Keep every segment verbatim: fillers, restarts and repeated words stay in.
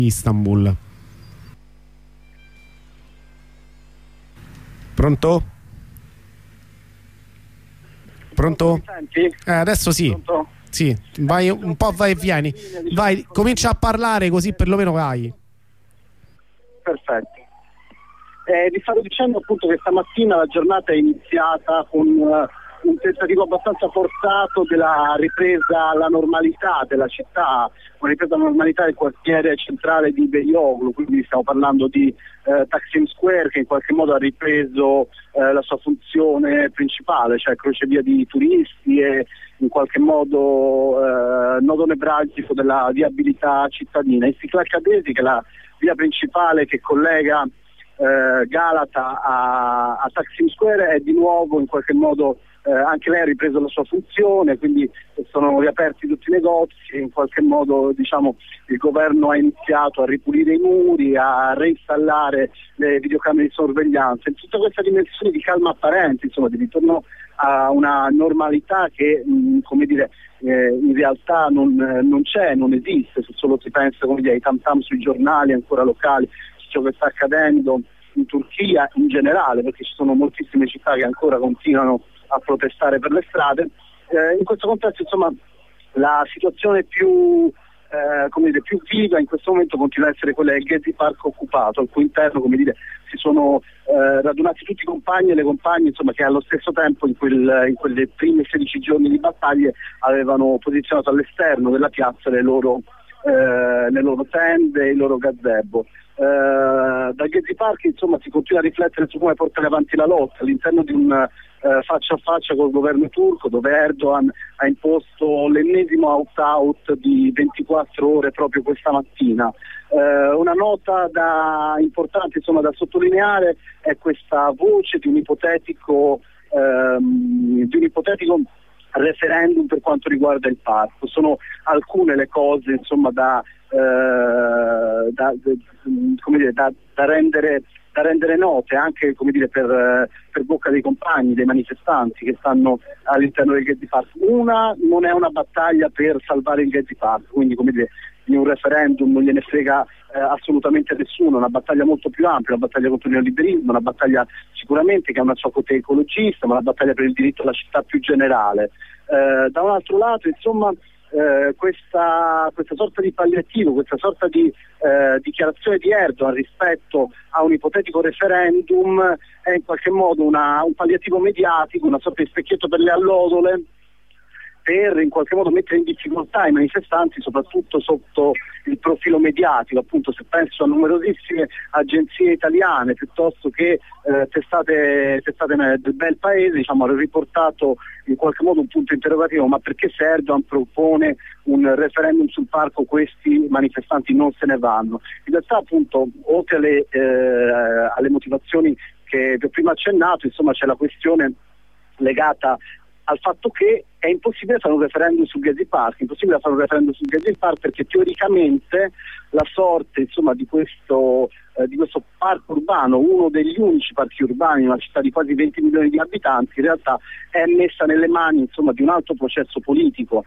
Istanbul. Pronto? Pronto? Eh, adesso sì. Pronto? Sì, vai un po', vai e vieni. Vai, comincia a parlare così perlomeno vai. Perfetto. Eh, vi stavo dicendo appunto che stamattina la giornata è iniziata con uh, un tentativo abbastanza forzato della ripresa alla normalità della città, una ripresa alla normalità del quartiere centrale di Beyoğlu, quindi stiamo parlando di eh, Taksim Square, che in qualche modo ha ripreso eh, la sua funzione principale, cioè crocevia di turisti e in qualche modo eh, nodo nevralgico della viabilità cittadina. Istiklal Kadesi, che è la via principale che collega eh, Galata a, a Taksim Square, è di nuovo in qualche modo eh, anche lei ha ripreso la sua funzione, quindi sono riaperti tutti i negozi e in qualche modo diciamo il governo ha iniziato a ripulire i muri, a reinstallare le videocamere di sorveglianza, in tutta questa dimensione di calma apparente, insomma di ritorno a una normalità che mh, come dire eh, in realtà non, non c'è, non esiste, se solo si pensa come dire, ai tam tam sui giornali ancora locali, su ciò che sta accadendo in Turchia in generale, perché ci sono moltissime città che ancora continuano a protestare per le strade. Eh, in questo contesto insomma la situazione più eh, come dire, più viva in questo momento continua a essere quella del Gezi Park occupato, al cui interno come dire si sono eh, radunati tutti i compagni e le compagne insomma che allo stesso tempo in, quel, in quelle prime sedici giorni di battaglie avevano posizionato all'esterno della piazza le loro, eh, le loro tende e i loro gazebo. Uh, da Gezi Park insomma si continua a riflettere su come portare avanti la lotta all'interno di un uh, faccia a faccia col governo turco, dove Erdogan ha imposto l'ennesimo opt-out di ventiquattro ore proprio questa mattina. Uh, una nota da, importante insomma da sottolineare è questa voce di un ipotetico um, di un ipotetico referendum per quanto riguarda il parco. Sono alcune le cose insomma da Uh, da, da, come dire, da, da, rendere, da rendere note anche come dire, per, per bocca dei compagni, dei manifestanti che stanno all'interno del Gezi Park. Una non è una battaglia per salvare il Gezi Park, quindi come dire, in un referendum non gliene frega eh, assolutamente a nessuno, è una battaglia molto più ampia, una battaglia contro il neoliberismo, una battaglia sicuramente che ha una sua cote ecologista, ma una battaglia per il diritto alla città più generale. Uh, da un altro lato insomma Eh, questa, questa sorta di palliativo, questa sorta di eh, dichiarazione di Erdogan rispetto a un ipotetico referendum è in qualche modo una, un palliativo mediatico, una sorta di specchietto per le allodole, per in qualche modo mettere in difficoltà i manifestanti, soprattutto sotto il profilo mediatico. Appunto, se penso a numerosissime agenzie italiane piuttosto che eh, testate, testate del bel paese, diciamo, hanno riportato in qualche modo un punto interrogativo: ma perché se Erdogan propone un referendum sul parco questi manifestanti non se ne vanno? In realtà appunto, oltre alle, eh, alle motivazioni che vi ho prima accennato, insomma c'è la questione legata al fatto che è impossibile fare un referendum sul Gezi Park, è impossibile fare un referendum sul Gezi Park perché teoricamente la sorte insomma di questo, eh, di questo parco urbano, uno degli unici parchi urbani in una città di quasi venti milioni di abitanti, in realtà è messa nelle mani insomma di un altro processo politico,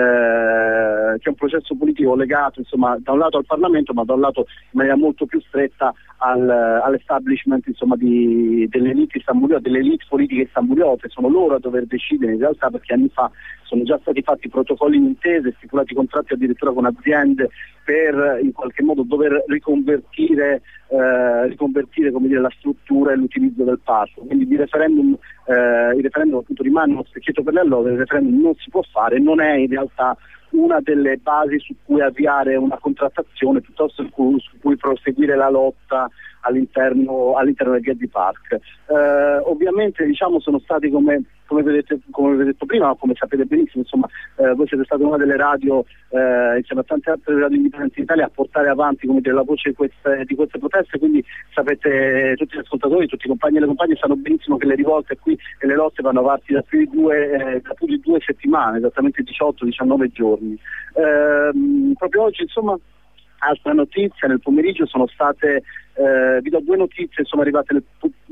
eh, che è un processo politico legato insomma da un lato al Parlamento, ma da un lato in maniera molto più stretta al, all'establishment insomma di, delle elite istanbuliote, delle elite politiche istanbuliote. Sono loro a dover decidere in realtà, perché anni fa sono già stati fatti protocolli di intese, stipulati contratti addirittura con aziende per in qualche modo dover riconvertire, eh, riconvertire come dire, la struttura e l'utilizzo del parco. Quindi il referendum, eh, il referendum appunto rimane uno specchietto per le allodole, il referendum non si può fare, non è in realtà una delle basi su cui avviare una contrattazione, piuttosto su cui, su cui proseguire la lotta all'interno, all'interno del Gezi Park. Eh, ovviamente diciamo sono stati, come, come, vedete, come vi ho detto prima, come sapete benissimo, insomma, eh, voi siete stati una delle radio eh, insieme a tante altre radio indipendenti in Italia a portare avanti come dire, la voce di queste, di queste proteste, quindi sapete, tutti gli ascoltatori, tutti i compagni e le compagne sanno benissimo che le rivolte qui e le lotte vanno avanti da più di due, eh, da più di due settimane, esattamente diciotto diciannove giorni. Eh, proprio oggi insomma altra notizia, nel pomeriggio sono state, eh, vi do due notizie, sono arrivate nel,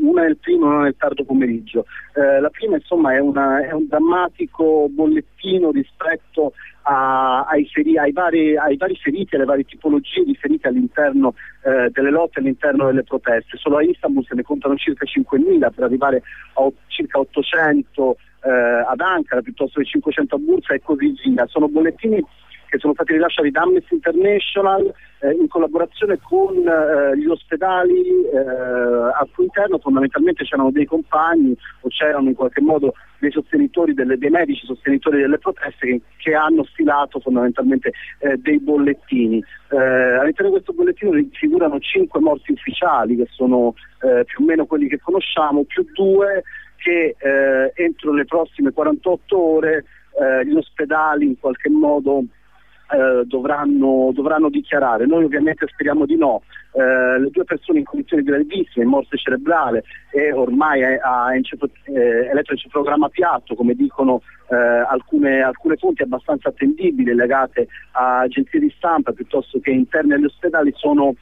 una nel primo e una nel tardo pomeriggio. Eh, la prima insomma è, una, è un drammatico bollettino rispetto a, ai, feri, ai, vari, ai vari feriti, alle varie tipologie di feriti all'interno eh, delle lotte, all'interno delle proteste. Solo a Istanbul se ne contano circa cinquemila per arrivare a circa ottocento eh, ad Ankara, piuttosto che cinquecento a Bursa e così via. Sono bollettini che sono stati rilasciati da Amnesty International eh, in collaborazione con eh, gli ospedali eh, al cui interno fondamentalmente c'erano dei compagni o c'erano in qualche modo dei sostenitori, delle, dei medici sostenitori delle proteste che, che hanno stilato fondamentalmente eh, dei bollettini. Eh, all'interno di questo bollettino figurano cinque morti ufficiali che sono eh, più o meno quelli che conosciamo, più due che eh, entro le prossime quarantotto ore eh, gli ospedali in qualche modo Eh, dovranno, dovranno dichiarare. Noi ovviamente speriamo di no. Eh, le due persone in condizioni gravissime, in morte cerebrale e ormai è a encefalo- eh, elettroencefalogramma piatto, come dicono eh, alcune, alcune fonti abbastanza attendibili legate a agenzie di stampa piuttosto che interne agli ospedali, sono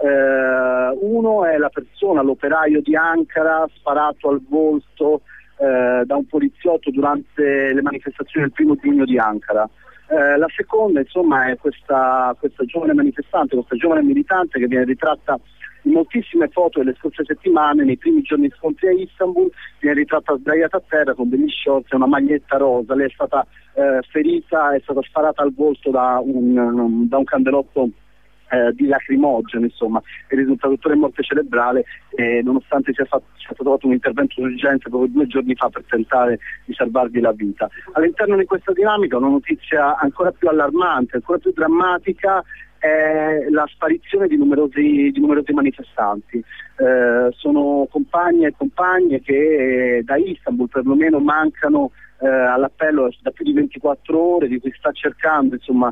eh, uno è la persona, l'operaio di Ankara, sparato al volto eh, da un poliziotto durante le manifestazioni del primo giugno di Ankara. Eh, la seconda insomma è questa, questa giovane manifestante, questa giovane militante che viene ritratta in moltissime foto delle scorse settimane, nei primi giorni scontri a Istanbul, viene ritratta sdraiata a terra con degli shorts e una maglietta rosa. Lei è stata eh, ferita, è stata sparata al volto da un, um, da un candelotto Eh, di lacrimogeno, insomma, è risultato dottore morte cerebrale e nonostante sia, fatto, sia stato fatto un intervento d'urgenza proprio due giorni fa per tentare di salvargli la vita. All'interno di questa dinamica una notizia ancora più allarmante, ancora più drammatica è la sparizione di numerosi, di numerosi manifestanti. Eh, sono compagni e compagne che eh, da Istanbul perlomeno mancano eh, all'appello da più di ventiquattro ore, di cui sta cercando insomma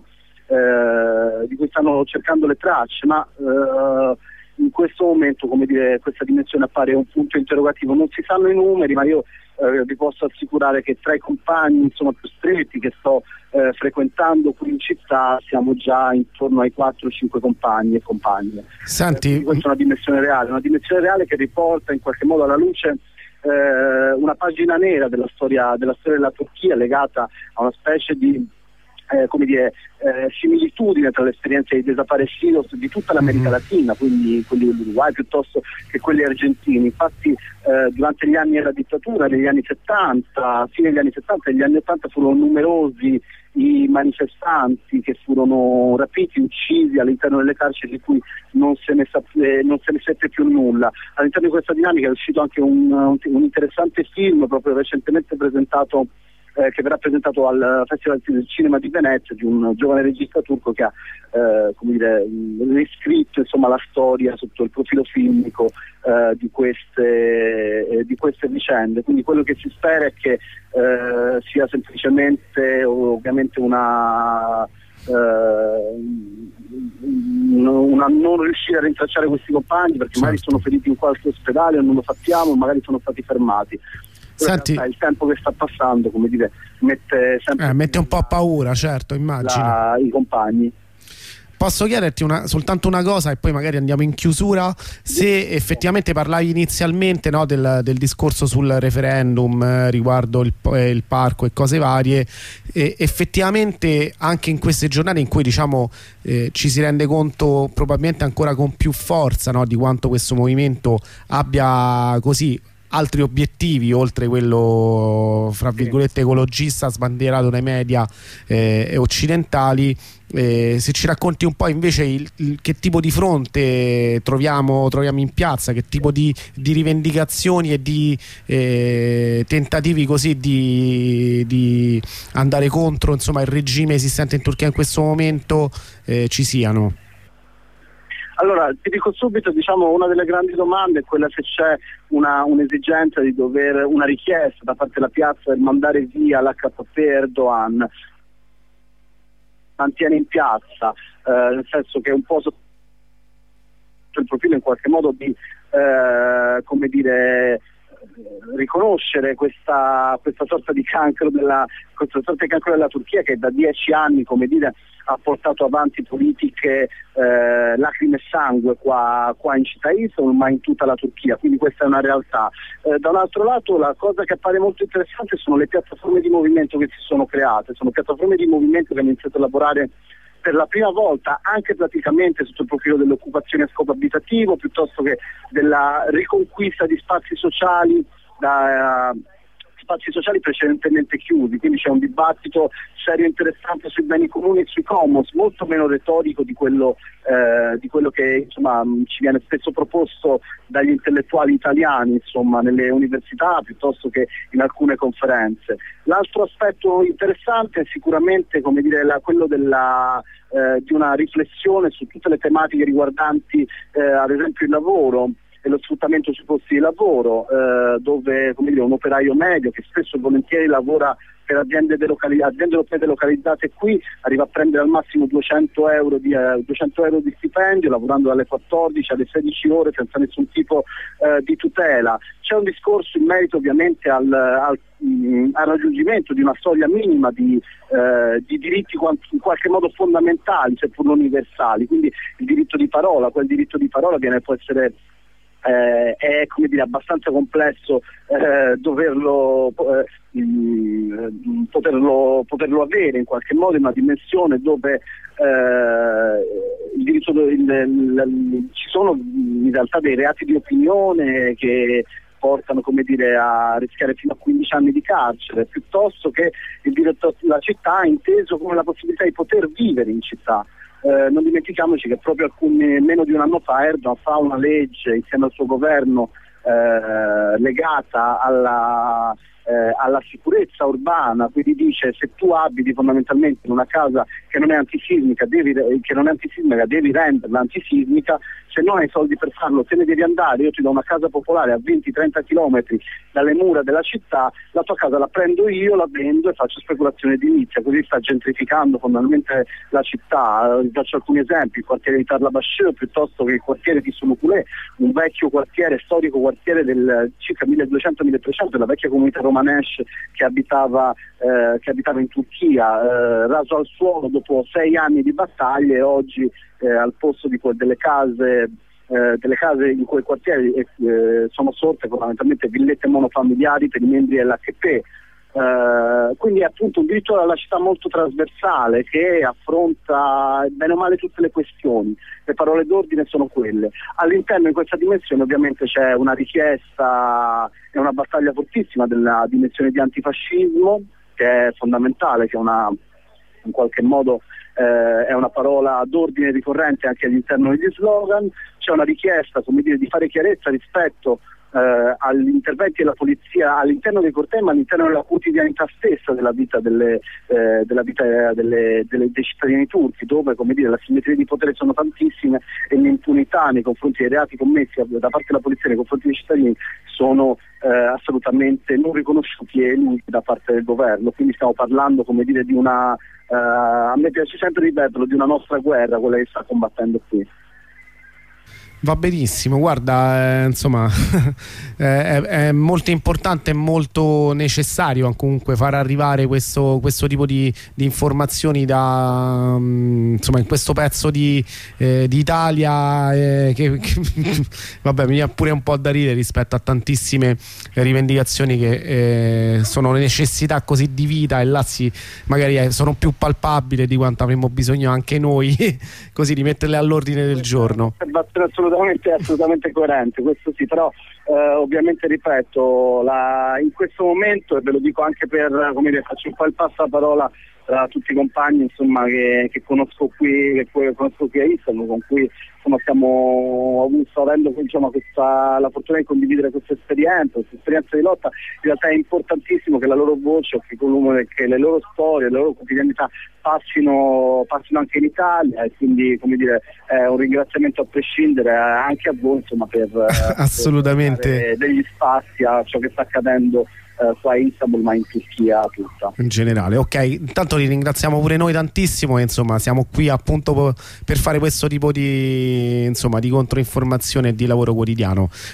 Eh, di cui stanno cercando le tracce, ma eh, in questo momento, come dire, questa dimensione appare un punto interrogativo. Non si sanno i numeri, ma io eh, vi posso assicurare che tra i compagni insomma più stretti che sto eh, frequentando qui in città siamo già intorno ai quattro cinque compagni e compagne. Senti, eh, questa è una dimensione reale, una dimensione reale che riporta in qualche modo alla luce eh, una pagina nera della storia, della storia della Turchia, legata a una specie di Eh, come dire, eh, similitudine tra le esperienze dei desaparecidos di tutta l'America mm-hmm. Latina, quindi quelli dell'Uruguay piuttosto che quelli argentini. Infatti eh, durante gli anni della dittatura, negli anni settanta, fine degli anni settanta e negli anni ottanta furono numerosi i manifestanti che furono rapiti, uccisi all'interno delle carceri di cui non se ne, sap- eh, non se ne seppe più nulla. All'interno di questa dinamica è uscito anche un, un, un interessante film proprio recentemente presentato Eh, che verrà presentato al Festival del Cinema di Venezia, di un giovane regista turco che ha eh, come dire, riscritto insomma la storia sotto il profilo filmico eh, di queste eh, di queste vicende. Quindi quello che si spera è che eh, sia semplicemente ovviamente una eh, una non riuscire a rintracciare questi compagni, perché certo. magari sono feriti in qualche ospedale o non lo sappiamo, magari sono stati fermati. Senti, il tempo che sta passando, come dire, mette sempre eh, mette un po' a paura, certo, immagino. La, i compagni. Posso chiederti una, soltanto una cosa e poi magari andiamo in chiusura? Se effettivamente parlavi inizialmente, no, del, del discorso sul referendum eh, riguardo il, eh, il parco e cose varie, eh, effettivamente anche in queste giornate in cui diciamo eh, ci si rende conto probabilmente ancora con più forza, no, di quanto questo movimento abbia così altri obiettivi oltre quello fra virgolette ecologista sbandierato dai media eh, occidentali, eh, se ci racconti un po' invece il, il, che tipo di fronte troviamo, troviamo in piazza, che tipo di, di rivendicazioni e di eh, tentativi così di, di andare contro insomma il regime esistente in Turchia in questo momento eh, ci siano. Allora, ti dico subito, diciamo, una delle grandi domande è quella se c'è una, un'esigenza di dover, una richiesta da parte della piazza di mandare via l'H P P Erdogan, mantiene in piazza, eh, nel senso che è un po' sotto il profilo in qualche modo di, eh, come dire, riconoscere questa, questa sorta di cancro della, questa sorta di cancro della Turchia, che da dieci anni, come dire, ha portato avanti politiche eh, lacrime e sangue qua, qua in città Istanbul, ma in tutta la Turchia, quindi questa è una realtà. Eh, da un altro lato, la cosa che appare molto interessante sono le piattaforme di movimento che si sono create, sono piattaforme di movimento che hanno iniziato a lavorare per la prima volta anche praticamente sotto il profilo dell'occupazione a scopo abitativo, piuttosto che della riconquista di spazi sociali da uh, spazi sociali precedentemente chiusi, quindi c'è un dibattito serio e interessante sui beni comuni e sui commons, molto meno retorico di quello, eh, di quello che insomma ci viene spesso proposto dagli intellettuali italiani, insomma, nelle università piuttosto che in alcune conferenze. L'altro aspetto interessante è sicuramente, come dire, la, quello della, eh, di una riflessione su tutte le tematiche riguardanti eh, ad esempio il lavoro e lo sfruttamento sui posti di lavoro, eh, dove, come dire, un operaio medio che spesso e volentieri lavora per aziende, delocali- aziende europee delocalizzate qui arriva a prendere al massimo duecento euro di, eh, duecento euro di stipendio, lavorando dalle quattordici alle sedici ore senza nessun tipo eh, di tutela. C'è un discorso in merito ovviamente al, al, mh, al raggiungimento di una soglia minima di, eh, di diritti in qualche modo fondamentali, seppur non universali, quindi il diritto di parola. Quel diritto di parola viene, può essere Eh, è, come dire, abbastanza complesso eh, doverlo eh, mh, poterlo, poterlo avere in qualche modo in una dimensione dove eh, il diritto il, il, il, ci sono in realtà dei reati di opinione che portano, come dire, a rischiare fino a quindici anni di carcere, piuttosto che il diritto alla città inteso come la possibilità di poter vivere in città. Eh, non dimentichiamoci che proprio alcuni, meno di un anno fa Erdogan fa una legge insieme al suo governo eh, legata alla, eh, alla sicurezza urbana, quindi dice: se tu abiti fondamentalmente in una casa che non è antisismica devi, che non è antisismica, devi renderla antisismica, se non hai soldi per farlo te ne devi andare, io ti do una casa popolare a venti trenta chilometri dalle mura della città, la tua casa la prendo io, la vendo e faccio speculazione edilizia, così sta gentrificando fondamentalmente la città. Vi faccio alcuni esempi: il quartiere di Tarlabaşı piuttosto che il quartiere di Sulukulé, un vecchio quartiere, storico quartiere del circa milleduecento milletrecento della vecchia comunità romanesce che abitava, eh, che abitava in Turchia, eh, raso al suolo dopo sei anni di battaglie, oggi eh, al posto di que- delle case eh, delle case in quei quartieri eh, sono sorte fondamentalmente villette monofamiliari per i membri dell'H P. Uh, quindi è appunto un diritto alla città molto trasversale che affronta bene o male tutte le questioni. Le parole d'ordine sono quelle. All'interno di questa dimensione ovviamente c'è una richiesta e una battaglia fortissima della dimensione di antifascismo, che è fondamentale, che è una, in qualche modo eh, è una parola d'ordine ricorrente anche all'interno degli slogan. C'è una richiesta, come dire, di fare chiarezza rispetto Uh, agli interventi della polizia all'interno dei cortei, ma all'interno della quotidianità stessa della vita, delle, eh, della vita delle, delle, dei cittadini turchi, dove, come dire, le asimmetrie di potere sono tantissime e l'impunità nei confronti dei reati commessi da parte della polizia nei confronti dei cittadini sono eh, assolutamente non riconosciuti e elusi da parte del governo. Quindi stiamo parlando, come dire, di una uh, a me piace sempre ripeterlo, di una nostra guerra, quella che sta combattendo qui. Va benissimo, guarda, eh, insomma è, è molto importante e molto necessario comunque far arrivare questo, questo tipo di, di informazioni da, um, insomma, in questo pezzo di, eh, di Italia eh, che, che vabbè, mi viene pure un po' da ridere rispetto a tantissime rivendicazioni che eh, sono necessità così di vita, e là si, magari eh, sono più palpabili di quanto avremmo bisogno anche noi così di metterle all'ordine del giorno. Assolutamente, assolutamente coerente, questo sì, però eh, ovviamente ripeto, la, in questo momento, e ve lo dico anche per, come dire, faccio un po' il passaparola a tutti i compagni, insomma, che, che conosco qui, che conosco qui a Istanbul, con cui insomma stiamo sto avendo, diciamo, questa, la fortuna di condividere questa esperienza, questa esperienza di lotta. In realtà è importantissimo che la loro voce, che le loro storie, le loro quotidianità passino, passino anche in Italia, e quindi, come dire, è un ringraziamento a prescindere anche a voi, insomma, per, assolutamente, per dare degli spazi a ciò che sta accadendo Uh, qua a Istanbul, ma in Turchia tutta in generale. Ok, intanto li ringraziamo pure noi tantissimo e insomma siamo qui appunto per fare questo tipo di, insomma, di controinformazione e di lavoro quotidiano.